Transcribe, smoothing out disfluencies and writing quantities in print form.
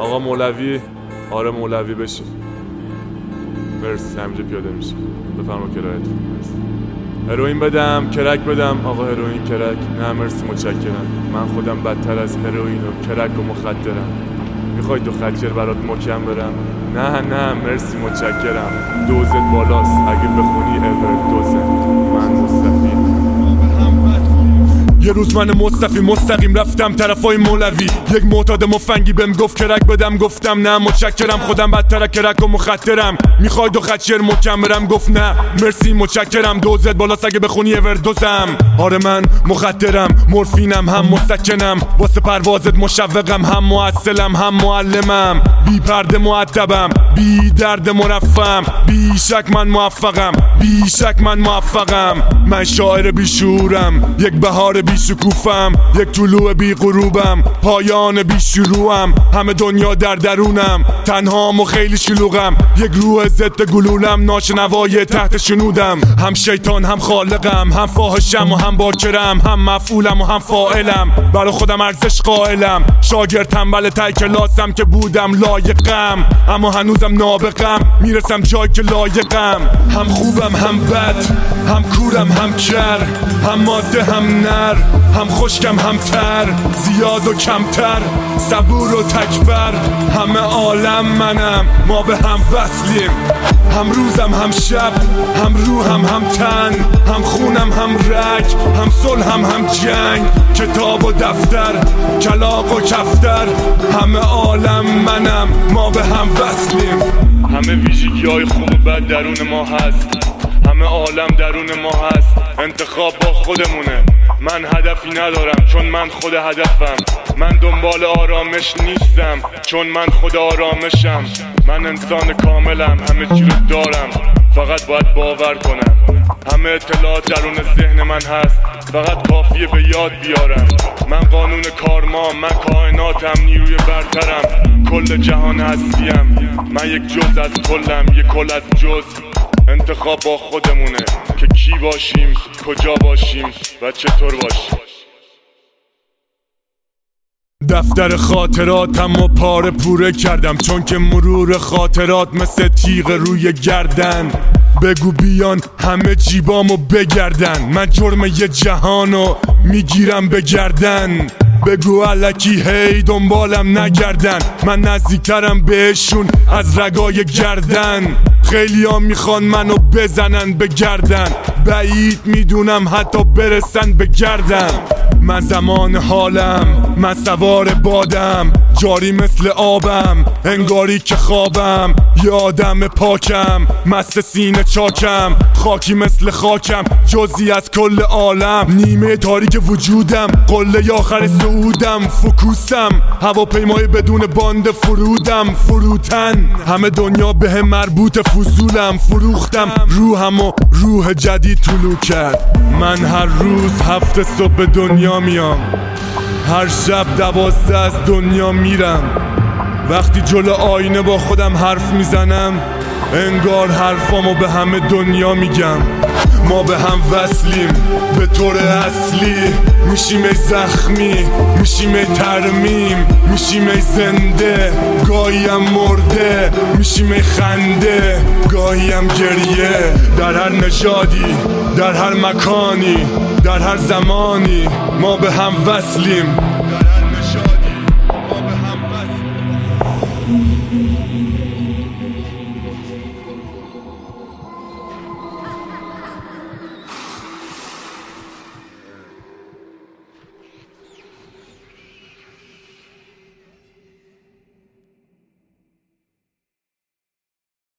آقا مولوی. آره مولوی بشین. مرسی. همینجا پیاده میشه. بفرما کرایت. هروئین بدم، کرک بدم. آقا هروئین کرک. نه مرسی متشکرم. من خودم بدتر از هروئین و کرک و مخدرم. میخوای دو خچر برات مکم برم؟ نه مرسی متشکرم. دوزت بالاست اگه بخونی اورد دوزت. من مصطفی. یه روز من مصطفی مستقیم رفتم طرفای مولوی. یک معتاد مفنگی بهم گفت کرک بدم، گفتم نه متشکرم، خودم بدتر کرک و مخدرم. میخوای دو خچر مکم برم؟ گفت نه مرسی متشکرم، دوزت بالاست اگه بخونی اوردوزم. آره من مخدرم، مورفینم، هم مسکنم، واسه پروازت مشوقم، هم معسلم هم معلمم، بی پرده مؤدبم، بی درد مرفم، بی شک من موفقم، بی شک من موفقم. من شاعر بی شعورم، یک بهار بی شکوفم، یک طلوع بی غروبم، پایان بی شروعم. همه دنیا در درونم، تنهام و خیلی شلوغم، یک روح ضد گلولم، ناشنوای تحت شنودم. هم شیطان هم خالقم، هم فاحشم و هم باکرم، هم مفعولم و هم فاعلم، برا خودم ارزش قائلم. شاگرد تنبل ته کلاسم که بودم لایقم، اما هنوزم نابغم، میرسم جایی که لایقم. هم خوبم هم بد، هم کورم هم کر، هم ماده هم نر، هم خشکم هم تر، زیاد و کمتر، صبور و تکبر. همه عالم منم، ما به هم وصلیم، هم روزم هم شب، هم روحم هم تن، هم خونم هم رگ، هم صلحم هم جنگ، کتاب و دفتر، کلاغ و کفتر. همه عالم منم، ما به هم وصلیم. همه ویژگی‌های خوب و بد درون ما هست، همه عالم درون ما هست، انتخاب با خودمونه. من هدفی ندارم چون من خود هدفم، من دنبال آرامش نیستم چون من خود آرامشم. من انسان کاملم، همه چی رو دارم، فقط باید باور کنم. همه اطلاعات درون ذهن من هست، فقط کافیه به یاد بیارم. من قانون کارما، من کائناتم، نیروی برترم، کل جهان هستیم. من یک جز از کلم، یک کل از جز. انتخاب با خودمونه که کی باشیم، کجا باشیم و چطور باشیم. دفتر خاطراتم و پاره پوره کردم، چون که مرور خاطرات مثل تیغ روی گردن. بگو بیان همه جیبامو بگردن، من جرم یه جهانو میگیرم به گردن. بگو الکی هی دنبالم نگردن، من نزدیکترم بهشون از رگای گردن. خیلی ها میخوان منو بزنن به گردن، بعید میدونم حتی برسن به گردن. من زمان حالم، من سوار بادم، جاری مثل آبم، انگاری که خوابم. یه آدم پاکم، مست سینه چاکم، خاکی مثل خاکم، جزئی از کل عالم. نیمه تاریک وجودم، قله آخر سعودم، فوکوسم، هواپیمای بدون باند فرودم، فروتن. همه دنیا به مربوط، فضولم، فروختم روحم و روح جدید طلوع کرد. من هر روز 7 صبح به دنیا میام، هر شب 12 از دنیا میرم. وقتی جلو آینه با خودم حرف میزنم، انگار حرفامو به همه دنیا میگم. ما به هم وصلیم به طور اصلی، میشیم ای زخمی، میشیم ای ترمیم، میشیم ای زنده، گاهیم مرده، میشیم ای خنده، گاهیم گریه. در هر نژادی، در هر مکانی، در هر زمانی، ما به هم وصلیم.